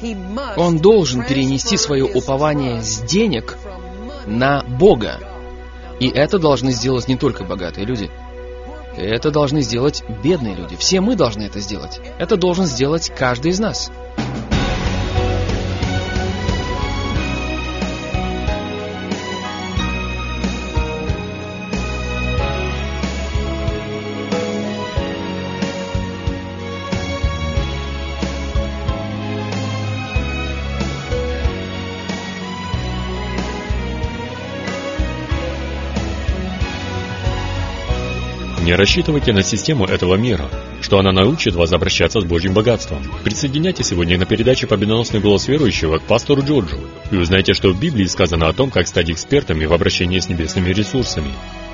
Он должен перенести свое упование с денег на Бога. И это должны сделать не только богатые люди. Это должны сделать бедные люди. Все мы должны это сделать. Это должен сделать каждый из нас. Не рассчитывайте на систему этого мира, что она научит вас обращаться с Божьим богатством. Присоединяйтесь сегодня на передаче «Победоносный голос верующего» к пастору Джорджу и узнайте, что в Библии сказано о том, как стать экспертами в обращении с небесными ресурсами.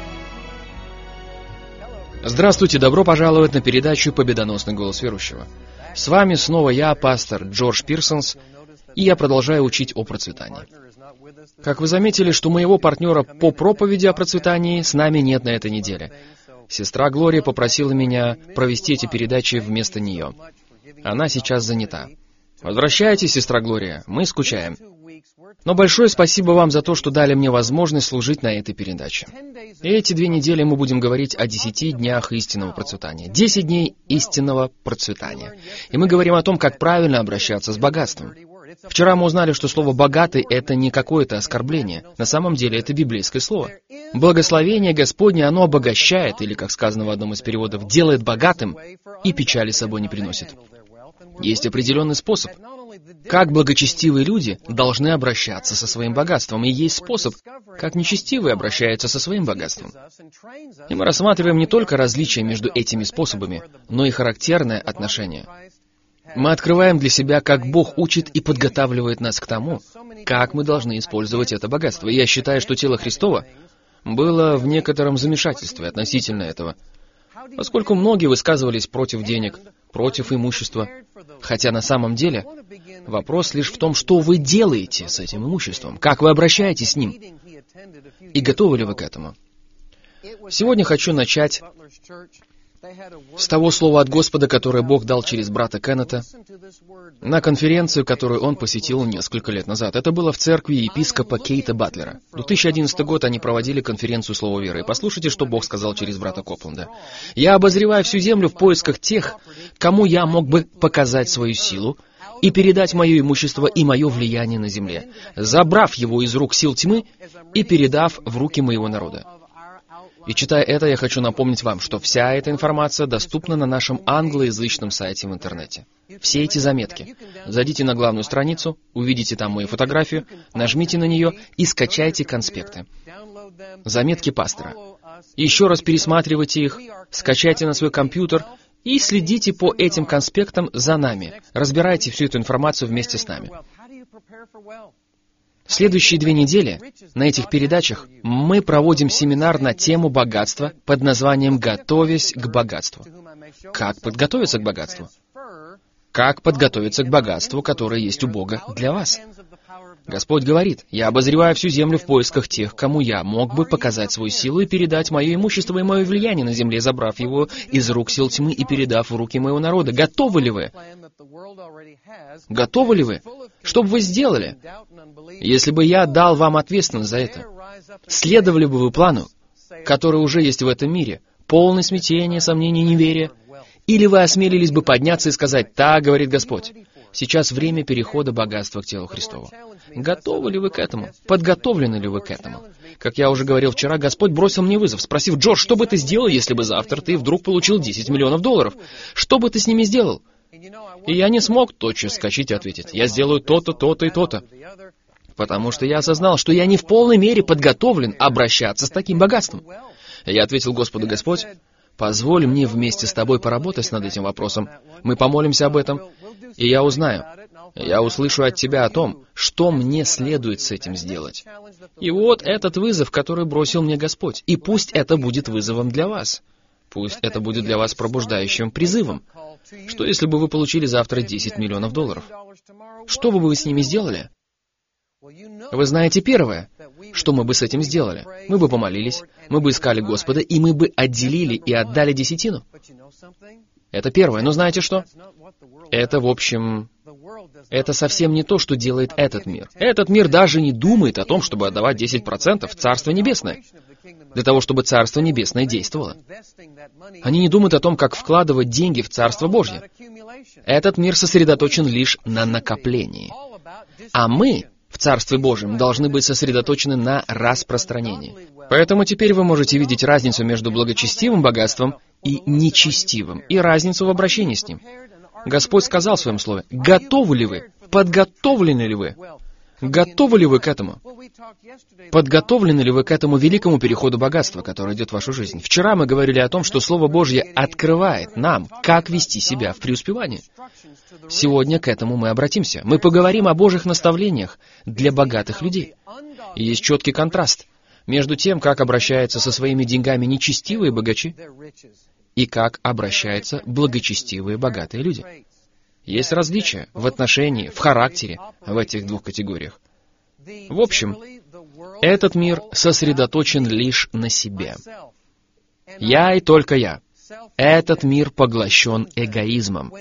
Здравствуйте, добро пожаловать на передачу «Победоносный голос верующего». С вами снова я, пастор Джордж Пирсонс, и я продолжаю учить о процветании. Как вы заметили, что моего партнера по проповеди о процветании с нами нет на этой неделе. Сестра Глория попросила меня провести эти передачи вместо нее. Она сейчас занята. Возвращайтесь, сестра Глория, мы скучаем. Но большое спасибо вам за то, что дали мне возможность служить на этой передаче. И эти 2 недели мы будем говорить о 10 днях истинного процветания. 10 дней истинного процветания. И мы говорим о том, как правильно обращаться с богатством. Вчера мы узнали, что слово «богатый» — это не какое-то оскорбление. На самом деле это библейское слово. Благословение Господне, оно обогащает, или, как сказано в одном из переводов, делает богатым и печали с собой не приносит. Есть определенный способ, как благочестивые люди должны обращаться со своим богатством, и есть способ, как нечестивые обращаются со своим богатством. И мы рассматриваем не только различия между этими способами, но и характерное отношение. Мы открываем для себя, как Бог учит и подготавливает нас к тому, как мы должны использовать это богатство. И я считаю, что тело Христово было в некотором замешательстве относительно этого, поскольку многие высказывались против денег, против имущества, хотя на самом деле вопрос лишь в том, что вы делаете с этим имуществом, как вы обращаетесь с ним, и готовы ли вы к этому. Сегодня хочу начать с того слова от Господа, которое Бог дал через брата Кеннета на конференцию, которую он посетил несколько лет назад. Это было в церкви епископа Кейта Батлера. В 2011 год они проводили конференцию Слова Веры. И послушайте, что Бог сказал через брата Копленда. «Я обозреваю всю землю в поисках тех, кому я мог бы показать свою силу и передать мое имущество и мое влияние на земле, забрав его из рук сил тьмы и передав в руки моего народа». И читая это, я хочу напомнить вам, что вся эта информация доступна на нашем англоязычном сайте в интернете. Все эти заметки. Зайдите на главную страницу, увидите там мою фотографию, нажмите на нее и скачайте конспекты. Заметки пастора. Еще раз пересматривайте их, скачайте на свой компьютер и следите по этим конспектам за нами. Разбирайте всю эту информацию вместе с нами. Следующие 2 недели на этих передачах мы проводим семинар на тему богатства под названием «Готовясь к богатству». Как подготовиться к богатству? Как подготовиться к богатству, которое есть у Бога для вас? Господь говорит: «Я обозреваю всю землю в поисках тех, кому я мог бы показать свою силу и передать мое имущество и мое влияние на земле, забрав его из рук сил тьмы и передав в руки моего народа». Готовы ли вы? Готовы ли вы? Что бы вы сделали, если бы я дал вам ответственность за это? Следовали бы вы плану, который уже есть в этом мире, полное смятение, сомнение, неверие? Или вы осмелились бы подняться и сказать: «Так говорит Господь, сейчас время перехода богатства к телу Христову». Готовы ли вы к этому? Подготовлены ли вы к этому? Как я уже говорил вчера, Господь бросил мне вызов, спросив: «Джордж, что бы ты сделал, если бы завтра ты вдруг получил $10 миллионов? Что бы ты с ними сделал?» И я не смог тотчас вскочить и ответить: «Я сделаю то-то, то-то и то-то». Потому что я осознал, что я не в полной мере подготовлен обращаться с таким богатством. Я ответил Господу: «Господь, позволь мне вместе с тобой поработать над этим вопросом. Мы помолимся об этом, и я узнаю. Я услышу от тебя о том, что мне следует с этим сделать». И вот этот вызов, который бросил мне Господь. И пусть это будет вызовом для вас. Пусть это будет для вас пробуждающим призывом. Что если бы вы получили завтра $10 миллионов? Что бы вы с ними сделали? Вы знаете первое, что мы бы с этим сделали. Мы бы помолились, мы бы искали Господа, и мы бы отделили и отдали десятину. Это первое. Но знаете что? Это, в общем, Это совсем не то, что делает этот мир. Этот мир даже не думает о том, чтобы отдавать 10% в Царство Небесное, для того, чтобы Царство Небесное действовало. Они не думают о том, как вкладывать деньги в Царство Божье. Этот мир сосредоточен лишь на накоплении. А мы в Царстве Божьем должны быть сосредоточены на распространении. Поэтому теперь вы можете видеть разницу между благочестивым богатством и нечестивым, и разницу в обращении с ним. Господь сказал в Своем Слове: готовы ли вы? Подготовлены ли вы? Готовы ли вы к этому? Подготовлены ли вы к этому великому переходу богатства, который идет в вашу жизнь? Вчера мы говорили о том, что Слово Божье открывает нам, как вести себя в преуспевании. Сегодня к этому мы обратимся. Мы поговорим о Божьих наставлениях для богатых людей. И есть четкий контраст между тем, как обращаются со своими деньгами нечестивые богачи и как обращаются благочестивые богатые люди. Есть различия в отношении, в характере в этих двух категориях. В общем, этот мир сосредоточен лишь на себе. Я и только я. Этот мир поглощен эгоизмом.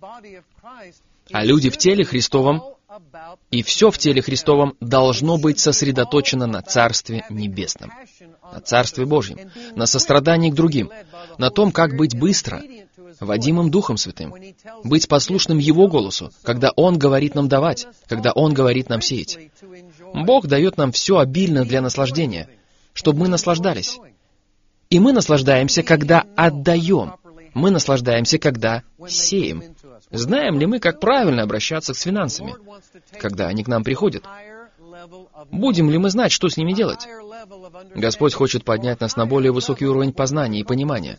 А люди в теле Христовом и все в теле Христовом должно быть сосредоточено на Царстве Небесном, на Царстве Божьем, на сострадании к другим, на том, как быть быстро, водимым Духом Святым, быть послушным Его голосу, когда Он говорит нам давать, когда Он говорит нам сеять. Бог дает нам все обильно для наслаждения, чтобы мы наслаждались. И мы наслаждаемся, когда отдаем. Мы наслаждаемся, когда сеем. Знаем ли мы, как правильно обращаться с финансами, когда они к нам приходят? Будем ли мы знать, что с ними делать? Господь хочет поднять нас на более высокий уровень познания и понимания.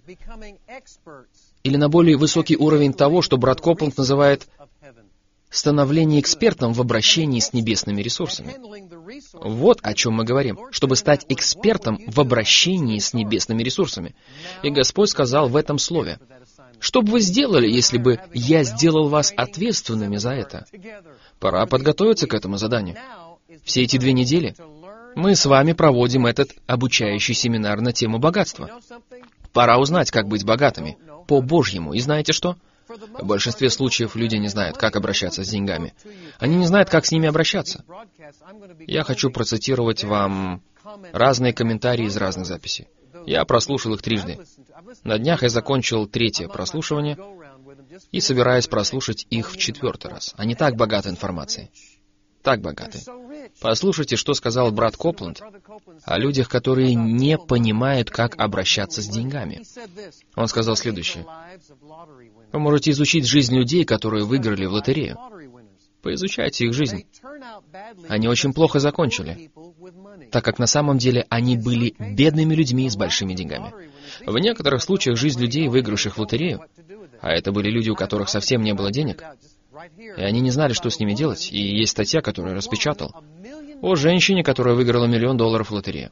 Или на более высокий уровень того, что брат Копланд называет становление экспертом в обращении с небесными ресурсами. Вот о чем мы говорим, чтобы стать экспертом в обращении с небесными ресурсами. И Господь сказал в этом слове: что бы вы сделали, если бы я сделал вас ответственными за это? Пора подготовиться к этому заданию. Все эти 2 недели мы с вами проводим этот обучающий семинар на тему богатства. Пора узнать, как быть богатыми, по-божьему. И знаете что? В большинстве случаев люди не знают, как обращаться с деньгами. Они не знают, как с ними обращаться. Я хочу процитировать вам разные комментарии из разных записей. Я прослушал их 3. На днях я закончил 3 прослушивание и собираюсь прослушать их в 4 раз. Они так богаты информацией. Так богаты. Послушайте, что сказал брат Копланд о людях, которые не понимают, как обращаться с деньгами. Он сказал следующее: вы можете изучить жизнь людей, которые выиграли в лотерею. Поизучайте их жизнь. Они очень плохо закончили, так как на самом деле они были бедными людьми с большими деньгами. В некоторых случаях жизнь людей, выигравших в лотерею, а это были люди, у которых совсем не было денег, и они не знали, что с ними делать, и есть статья, которую я распечатал, о женщине, которая выиграла $1 миллион в лотерее.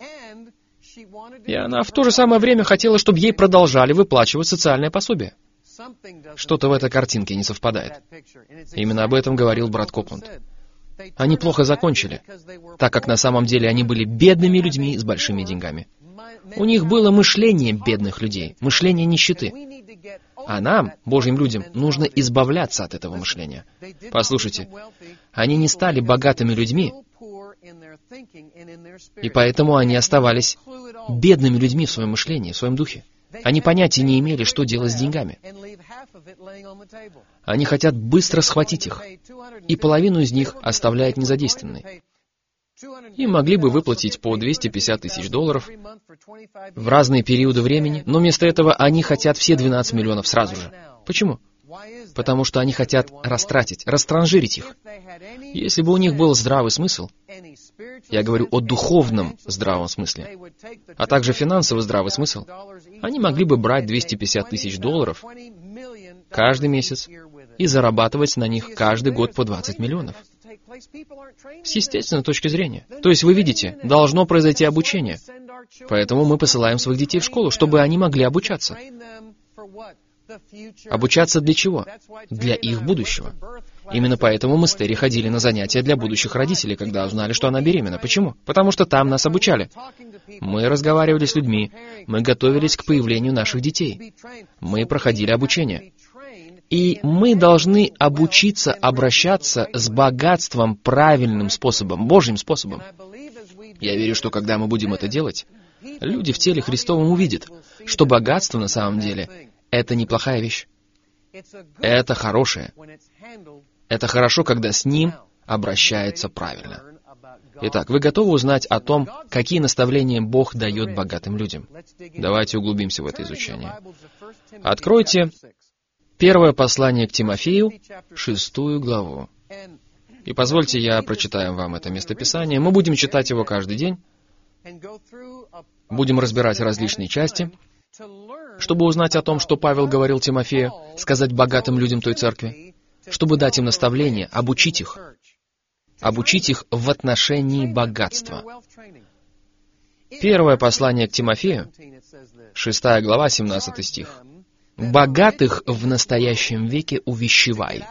И она в то же самое время хотела, чтобы ей продолжали выплачивать социальное пособие. Что-то в этой картинке не совпадает. Именно об этом говорил брат Копланд. Они плохо закончили, так как на самом деле они были бедными людьми с большими деньгами. У них было мышление бедных людей, мышление нищеты. А нам, Божьим людям, нужно избавляться от этого мышления. Послушайте, они не стали богатыми людьми, и поэтому они оставались бедными людьми в своем мышлении, в своем духе. Они понятия не имели, что делать с деньгами. Они хотят быстро схватить их, и половину из них оставляют незадействованной. Им могли бы выплатить по $250 тысяч в разные периоды времени, но вместо этого они хотят все 12 миллионов сразу же. Почему? Потому что они хотят растратить, растранжирить их. Если бы у них был здравый смысл, я говорю о духовном здравом смысле, а также финансовый здравый смысл, они могли бы брать $250 тысяч каждый месяц и зарабатывать на них каждый год по 20 миллионов. С естественной точки зрения. То есть, вы видите, должно произойти обучение. Поэтому мы посылаем своих детей в школу, чтобы они могли обучаться. Обучаться для чего? Для их будущего. Именно поэтому мы с Терри ходили на занятия для будущих родителей, когда узнали, что она беременна. Почему? Потому что там нас обучали. Мы разговаривали с людьми, мы готовились к появлению наших детей. Мы проходили обучение. И мы должны обучиться обращаться с богатством правильным способом, Божьим способом. Я верю, что когда мы будем это делать, люди в теле Христовом увидят, что богатство на самом деле — это неплохая вещь. Это хорошее. Это хорошо, когда с ним обращается правильно. Итак, вы готовы узнать о том, какие наставления Бог дает богатым людям? Давайте углубимся в это изучение. Откройте первое послание к Тимофею, 6 главу. И позвольте, я прочитаю вам это местописание. Мы будем читать его каждый день. Будем разбирать различные части, чтобы узнать о том, что Павел говорил Тимофею, сказать богатым людям той церкви, чтобы дать им наставление, обучить их в отношении богатства. Первое послание к Тимофею, 6 глава, 17 стих. «Богатых в настоящем веке увещевай».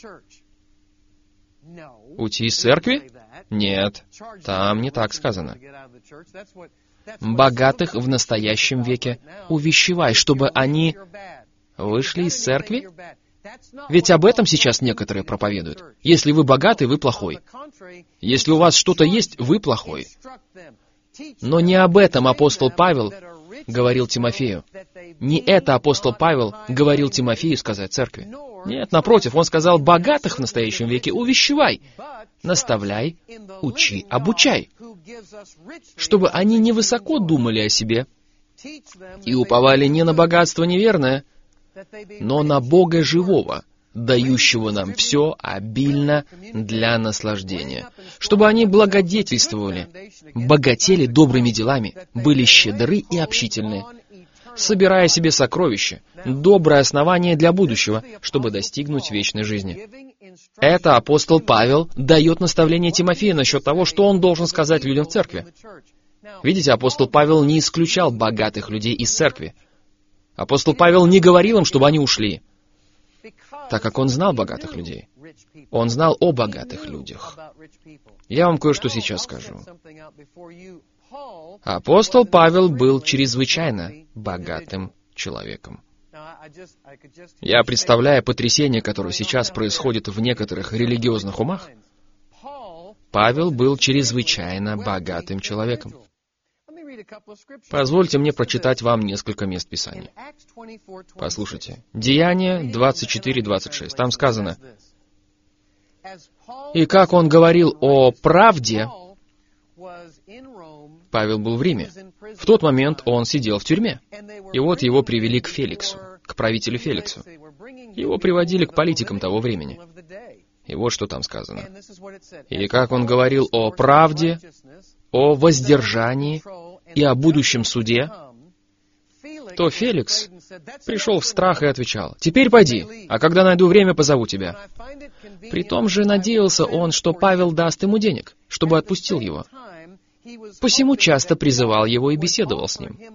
Уйти из церкви? Нет, там не так сказано. Богатых в настоящем веке увещевай, чтобы они вышли из церкви? Ведь об этом сейчас некоторые проповедуют. Если вы богатый, вы плохой. Если у вас что-то есть, вы плохой. Но не об этом апостол Павел говорил Тимофею. Не это апостол Павел говорил Тимофею сказать церкви. Нет, напротив, он сказал: богатых в настоящем веке увещевай, наставляй, учи, обучай, чтобы они невысоко думали о себе и уповали не на богатство неверное, но на Бога живого, дающего нам все обильно для наслаждения, чтобы они благодетельствовали, богатели добрыми делами, были щедры и общительны, собирая себе сокровища, доброе основание для будущего, чтобы достигнуть вечной жизни. Это апостол Павел дает наставление Тимофею насчет того, что он должен сказать людям в церкви. Видите, апостол Павел не исключал богатых людей из церкви. Апостол Павел не говорил им, чтобы они ушли, так как он знал богатых людей. Он знал о богатых людях. Я вам кое-что сейчас скажу. Апостол Павел был чрезвычайно богатым человеком. Я представляю потрясение, которое сейчас происходит в некоторых религиозных умах. Павел был чрезвычайно богатым человеком. Позвольте мне прочитать вам несколько мест Писания. Послушайте. Деяния 24-26. Там сказано: «И как он говорил о правде...» Павел был в Риме. В тот момент он сидел в тюрьме. И вот его привели к Феликсу, к правителю Феликсу. Его приводили к политикам того времени. И вот что там сказано. «И как он говорил о правде, о воздержании и о будущем суде, то Феликс пришел в страх и отвечал: «Теперь пойди, а когда найду время, позову тебя». Притом же надеялся он, что Павел даст ему денег, чтобы отпустил его. Посему часто призывал его и беседовал с ним.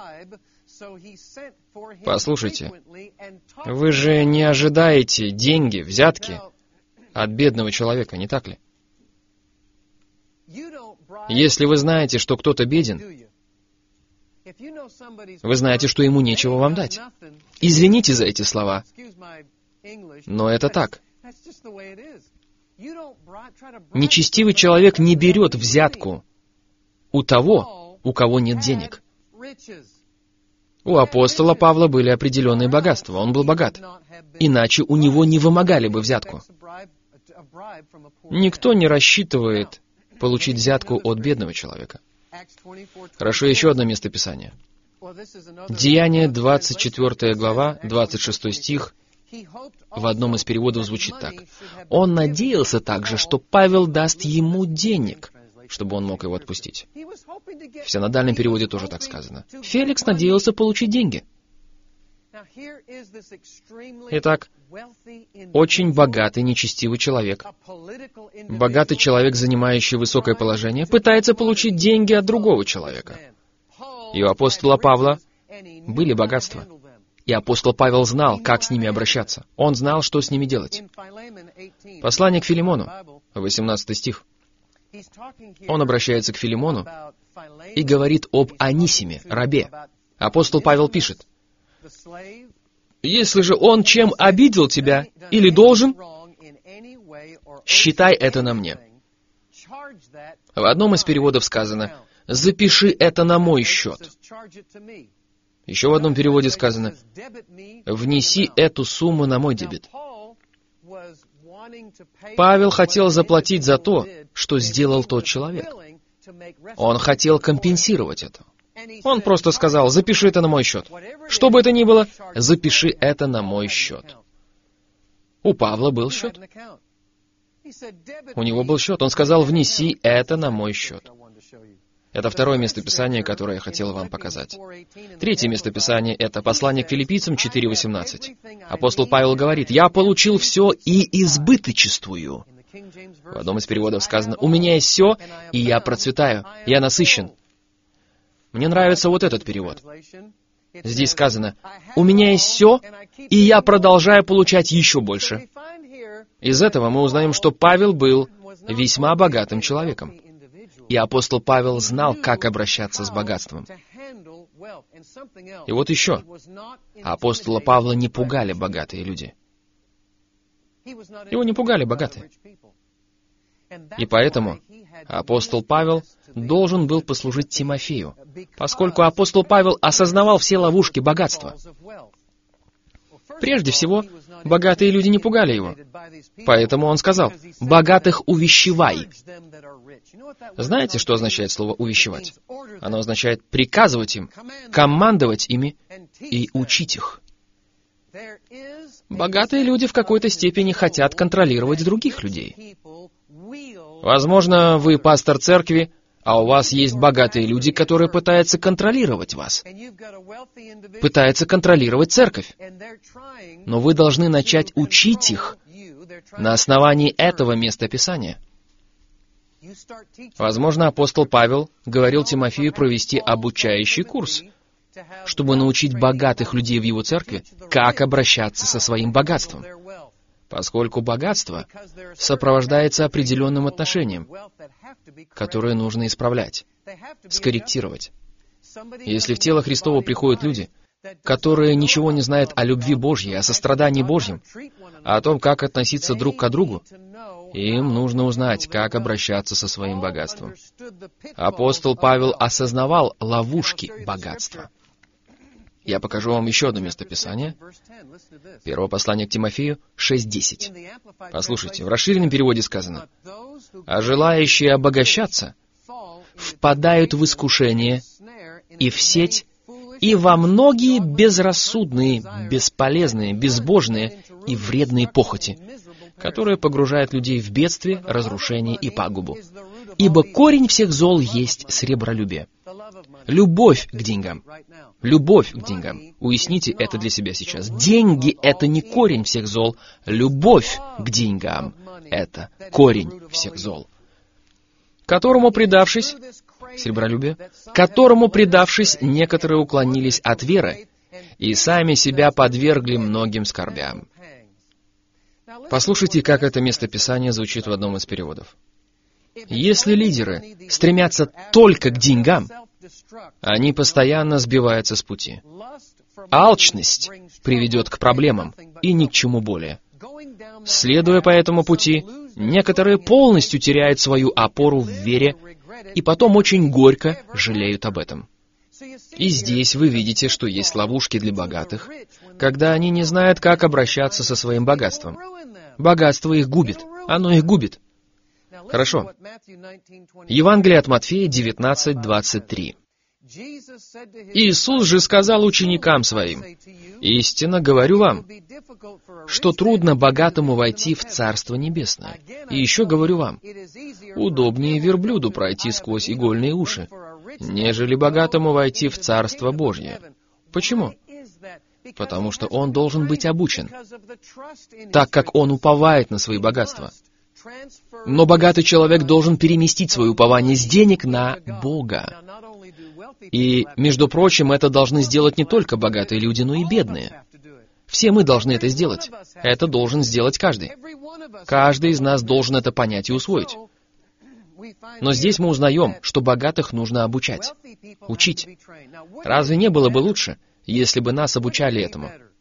Послушайте, вы же не ожидаете деньги, взятки от бедного человека, не так ли? Если вы знаете, что кто-то беден, вы знаете, что ему нечего вам дать. Извините за эти слова, но это так. Нечестивый человек не берет взятку у того, у кого нет денег. У апостола Павла были определенные богатства, он был богат. Иначе у него не вымогали бы взятку. Никто не рассчитывает получить взятку от бедного человека. Хорошо, еще одно место Писания. Деяния, 24 глава, 26 стих, в одном из переводов звучит так. «Он надеялся также, что Павел даст ему денег, чтобы он мог его отпустить». В синодальном переводе тоже так сказано. Феликс надеялся получить деньги. Итак, очень богатый, нечестивый человек, богатый человек, занимающий высокое положение, пытается получить деньги от другого человека. И у апостола Павла были богатства. И апостол Павел знал, как с ними обращаться. Он знал, что с ними делать. Послание к Филимону, 18 стих. Он обращается к Филимону и говорит об Анисиме, рабе. Апостол Павел пишет: Если же он чем обидел тебя или должен, считай это на мне. В одном из переводов сказано: запиши это на мой счет. Еще в одном переводе сказано: внеси эту сумму на мой дебет. Павел хотел заплатить за то, что сделал тот человек. Он хотел компенсировать это. Он просто сказал: запиши это на мой счет. Что бы это ни было, запиши это на мой счет. У Павла был счет. У него был счет. Он сказал: внеси это на мой счет. Это второе местописание, которое я хотел вам показать. Третье местописание — это послание к Филиппийцам 4:18. Апостол Павел говорит: «Я получил все и избыточествую». В одном из переводов сказано: «У меня есть все, и я процветаю, я насыщен». Мне нравится вот этот перевод. Здесь сказано: «У меня есть все, и я продолжаю получать еще больше». Из этого мы узнаем, что Павел был весьма богатым человеком. И апостол Павел знал, как обращаться с богатством. И вот еще. Апостола Павла не пугали богатые люди. Его не пугали богатые. И поэтому апостол Павел должен был послужить Тимофею, поскольку апостол Павел осознавал все ловушки богатства. Прежде всего, богатые люди не пугали его. Поэтому он сказал: «Богатых увещевай». Знаете, что означает слово «увещевать»? Оно означает приказывать им, командовать ими и учить их. Богатые люди в какой-то степени хотят контролировать других людей. Возможно, вы пастор церкви, а у вас есть богатые люди, которые пытаются контролировать вас, пытаются контролировать церковь. Но вы должны начать учить их на основании этого местописания. Возможно, апостол Павел говорил Тимофею провести обучающий курс, чтобы научить богатых людей в его церкви, как обращаться со своим богатством. Поскольку богатство сопровождается определенным отношением, которое нужно исправлять, скорректировать. Если в тело Христово приходят люди, которые ничего не знают о любви Божьей, о сострадании Божьем, о том, как относиться друг к другу, им нужно узнать, как обращаться со своим богатством. Апостол Павел осознавал ловушки богатства. Я покажу вам еще одно местописание. Первое послание к Тимофею 6:10. Послушайте, в расширенном переводе сказано: «А желающие обогащаться впадают в искушение и в сеть, и во многие безрассудные, бесполезные, безбожные и вредные похоти, которые погружают людей в бедствие, разрушение и пагубу. Ибо корень всех зол есть сребролюбие». Любовь к деньгам. Любовь к деньгам. Уясните это для себя сейчас. Деньги — это не корень всех зол. Любовь к деньгам — это корень всех зол. Которому предавшись, сребролюбие, которому предавшись, некоторые уклонились от веры и сами себя подвергли многим скорбям. Послушайте, как это местописание звучит в одном из переводов. Если лидеры стремятся только к деньгам, они постоянно сбиваются с пути. Алчность приведет к проблемам и ни к чему более. Следуя по этому пути, некоторые полностью теряют свою опору в вере и потом очень горько жалеют об этом. И здесь вы видите, что есть ловушки для богатых, когда они не знают, как обращаться со своим богатством. Богатство их губит. Оно их губит. Хорошо. Евангелие от Матфея 19:23. Иисус же сказал ученикам Своим: «Истинно говорю вам, что трудно богатому войти в Царство Небесное. И еще говорю вам, удобнее верблюду пройти сквозь игольные уши, нежели богатому войти в Царство Божье». Почему? Потому что он должен быть обучен, так как он уповает на свои богатства. Но богатый человек должен переместить свое упование с денег на Бога. И, между прочим, это должны сделать не только богатые люди, но и бедные. Все мы должны это сделать. Это должен сделать каждый. Каждый из нас должен это понять и усвоить. Но здесь мы узнаем, что богатых нужно обучать, учить. Разве не было бы лучше, если бы нас обучали этому?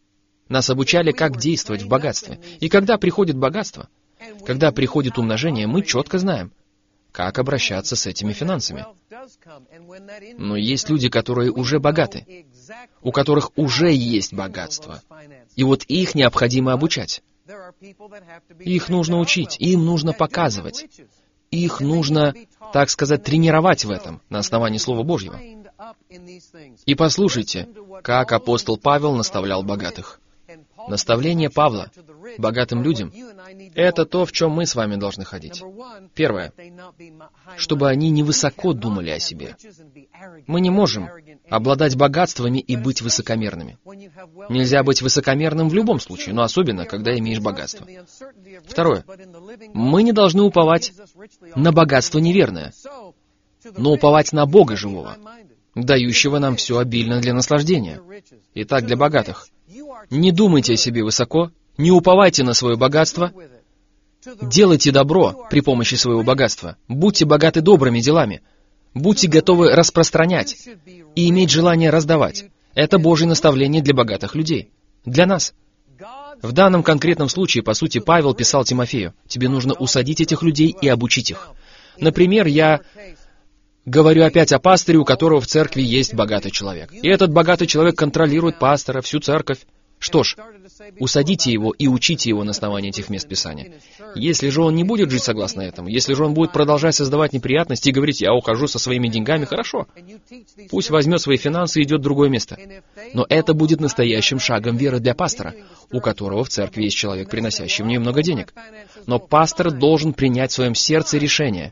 Нас обучали, как действовать в богатстве. И когда приходит богатство, когда приходит умножение, мы четко знаем, как обращаться с этими финансами. Но есть люди, которые уже богаты, у которых уже есть богатство. И вот их необходимо обучать. Их нужно учить, им нужно показывать. Их нужно, так сказать, тренировать в этом на основании Слова Божьего. И послушайте, как апостол Павел наставлял богатых. Наставление Павла богатым людям — это то, в чем мы с вами должны ходить. Первое. Чтобы они не высоко думали о себе. Мы не можем обладать богатствами и быть высокомерными. Нельзя быть высокомерным в любом случае, но особенно, когда имеешь богатство. Второе. Мы не должны уповать на богатство неверное, но уповать на Бога живого, дающего нам все обильно для наслаждения. Итак, для богатых. Не думайте о себе высоко, не уповайте на свое богатство, делайте добро при помощи своего богатства, будьте богаты добрыми делами, будьте готовы распространять и иметь желание раздавать. Это Божье наставление для богатых людей, для нас. В данном конкретном случае, по сути, Павел писал Тимофею: тебе нужно усадить этих людей и обучить их. Например, я говорю опять о пасторе, у которого в церкви есть богатый человек. И этот богатый человек контролирует пастора, всю церковь. Что ж, усадите его и учите его на основании этих мест Писания. Если же он не будет жить согласно этому, если же он будет продолжать создавать неприятности и говорить: я ухожу со своими деньгами, хорошо, пусть возьмет свои финансы и идет в другое место. Но это будет настоящим шагом веры для пастора, у которого в церкви есть человек, приносящий в нее много денег. Но пастор должен принять в своем сердце решение.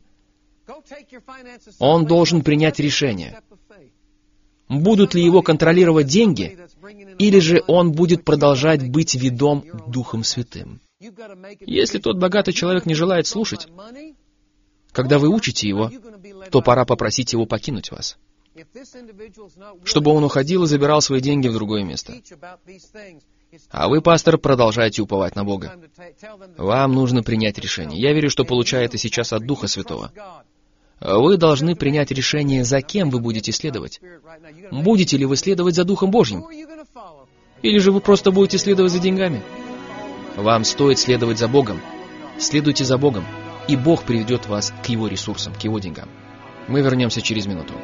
Он должен принять решение. Будут ли его контролировать деньги, или же он будет продолжать быть ведом Духом Святым? Если тот богатый человек не желает слушать, когда вы учите его, то пора попросить его покинуть вас, чтобы он уходил и забирал свои деньги в другое место. А вы, пастор, продолжаете уповать на Бога. Вам нужно принять решение. Я верю, что получаю это сейчас от Духа Святого. Вы должны принять решение, за кем вы будете следовать. Будете ли вы следовать за Духом Божьим? Или же вы просто будете следовать за деньгами? Вам стоит следовать за Богом. Следуйте за Богом, и Бог приведет вас к Его ресурсам, к Его деньгам. Мы вернемся через минуту.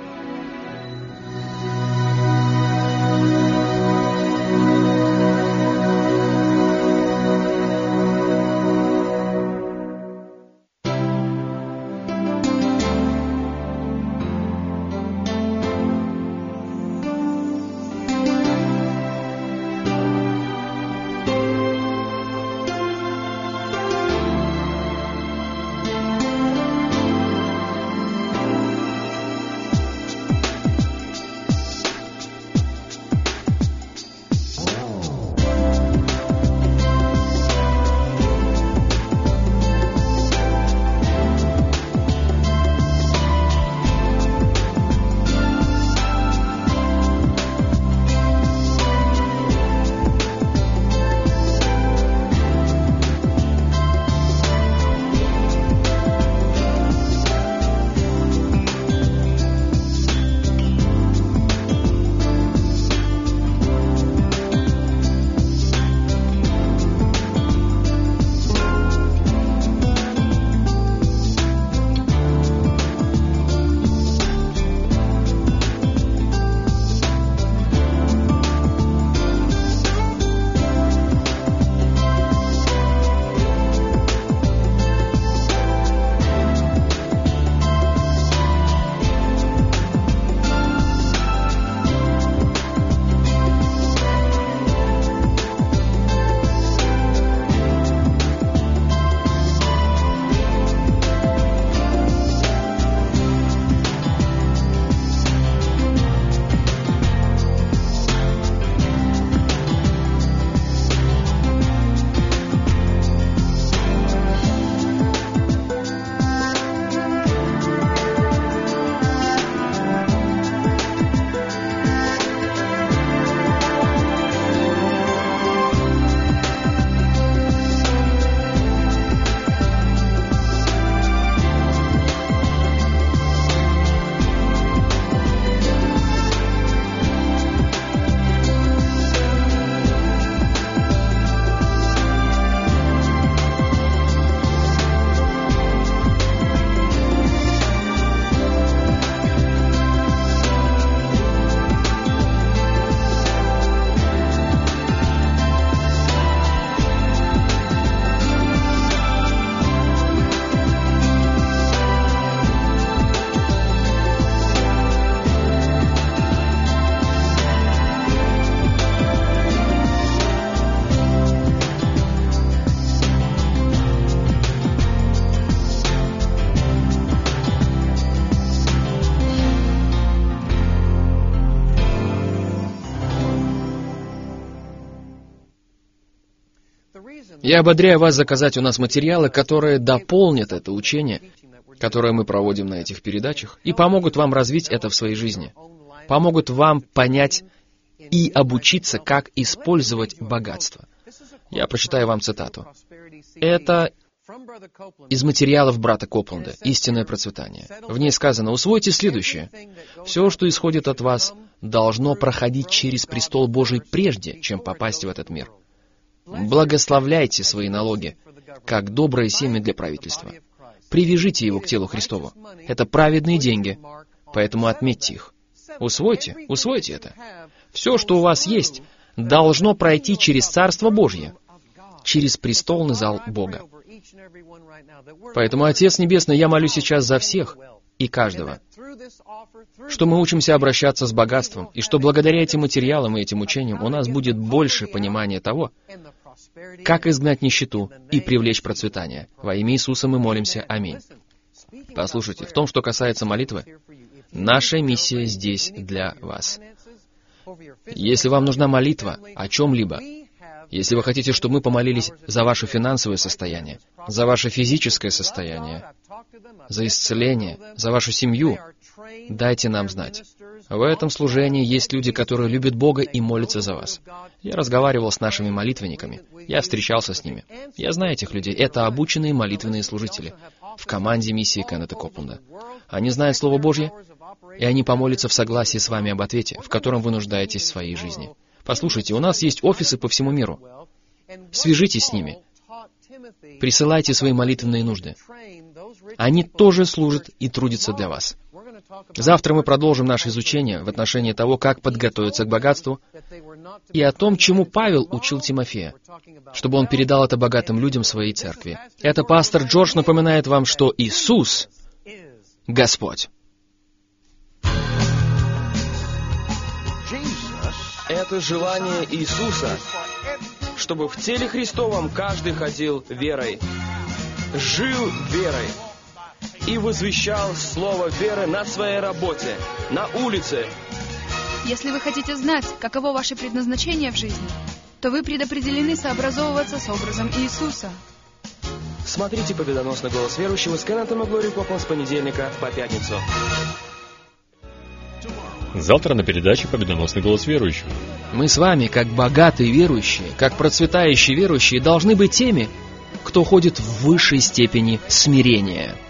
Я ободряю вас заказать у нас материалы, которые дополнят это учение, которое мы проводим на этих передачах, и помогут вам развить это в своей жизни. Помогут вам понять и обучиться, как использовать богатство. Я прочитаю вам цитату. Это из материалов брата Копленда «Истинное процветание». В ней сказано: «Усвойте следующее. Все, что исходит от вас, должно проходить через престол Божий прежде, чем попасть в этот мир. Благословляйте свои налоги, как доброе семя для правительства. Привяжите его к телу Христову. Это праведные деньги, поэтому отметьте их. Усвойте это. Все, что у вас есть, должно пройти через Царство Божье, через престолный зал Бога. Поэтому, Отец Небесный, я молю сейчас за всех и каждого, что мы учимся обращаться с богатством, и что благодаря этим материалам и этим учениям у нас будет больше понимания того, как изгнать нищету и привлечь процветание. Во имя Иисуса мы молимся. Аминь. Послушайте, в том, что касается молитвы, наша миссия здесь для вас. Если вам нужна молитва о чем-либо, если вы хотите, чтобы мы помолились за ваше финансовое состояние, за ваше физическое состояние, за исцеление, за вашу семью, дайте нам знать. В этом служении есть люди, которые любят Бога и молятся за вас. Я разговаривал с нашими молитвенниками, я встречался с ними. Я знаю этих людей. Это обученные молитвенные служители в команде миссии Кеннета Копленда. Они знают Слово Божье, и они помолятся в согласии с вами об ответе, в котором вы нуждаетесь в своей жизни. Послушайте, у нас есть офисы по всему миру. Свяжитесь с ними. Присылайте свои молитвенные нужды. Они тоже служат и трудятся для вас. Завтра мы продолжим наше изучение в отношении того, как подготовиться к богатству, и о том, чему Павел учил Тимофея, чтобы он передал это богатым людям своей церкви. Это пастор Джордж напоминает вам, что Иисус — Господь. Это желание Иисуса, чтобы в теле Христовом каждый ходил верой, жил верой и возвещал слово веры на своей работе, на улице. Если вы хотите знать, каково ваше предназначение в жизни, то вы предопределены сообразовываться с образом Иисуса. Смотрите «Победоносный голос верующего» с Кеннетом и Глорией Копланд с понедельника по пятницу. Завтра на передаче «Победоносный голос верующего». Мы с вами, как богатые верующие, как процветающие верующие, должны быть теми, кто ходит в высшей степени смирения.